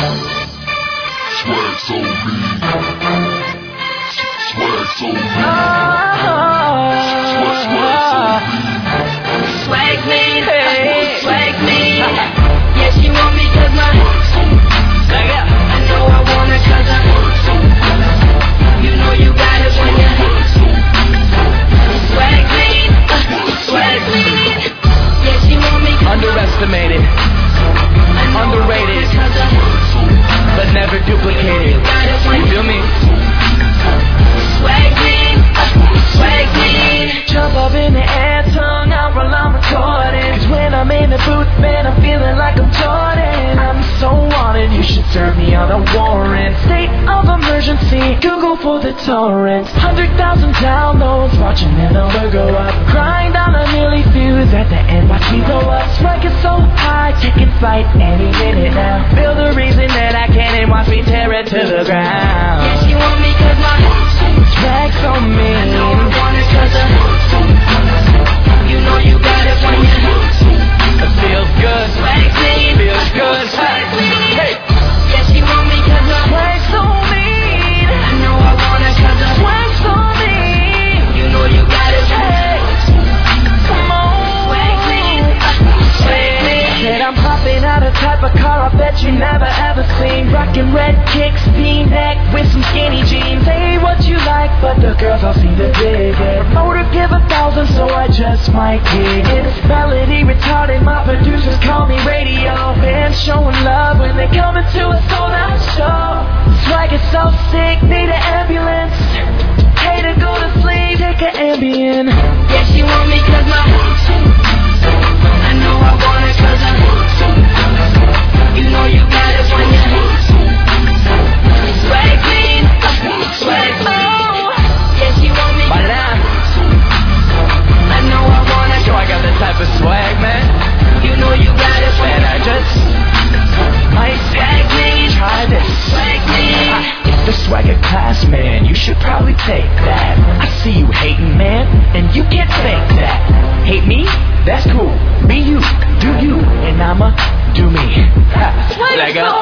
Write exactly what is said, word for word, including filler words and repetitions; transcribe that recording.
Swag so mean. Swag so mean. Swag, swag so mean. Swag mean, hey. Swag mean. Yeah, she want me cause my swag up. I know I want her cause I'm you know you got it when you swag mean, swag mean. Yeah, she want me cause underestimated, underrated, but never duplicated. You feel me? Swag mean, swag mean. Jump up in the air, tongue out while I'm recording. Cause when I'm in the booth, man, I'm feeling like I'm Jordan. I'm so wanted, you should serve me on a warrant. State of emergency, Google for the torrents. Hundred thousand downloads, watching the number go up. Grind on a nearly fuse, at the end watch me go up. Swag is so high, taking flight any minute now. Feel the reason that I can and watch me tear it to the ground. Yeah, she want me cause my swag so mean. I know I want it cause of you know you got it when you it feels good. Swag clean, feels good. Swag clean. Hey. Yeah, she want me cause of swag so mean. I know I want it cause of swag so mean. You know you got it. Hey. Come on. Swag clean, swag clean. Said I'm hopping out a type of car I bet you never ever seen. Rockin' red kicks, V-neck with some skinny jeans. Say what you like, but the girls all seem to dig it. Motor give a thousand, so I just might kick it. Melody retarded, my producers call me radio. Fans showing love when they come into a sold out show. Swag is so sick, need an ambulance. Hey to go to sleep, take an Ambien. Yeah, she want me cause my I know I want it cause I you know you got it when you swag clean, swag clean. Yeah, she want me by now I know I want it. Yo, I got that type of swag, man. You know you got it and I just might swag clean, try this. swag clean. It's the swagger class, man. You should probably take that. I see you hating, man, and you can't fake that. Hate me? That's cool. Be you, do you, and I'ma do me. Ha. Swag up.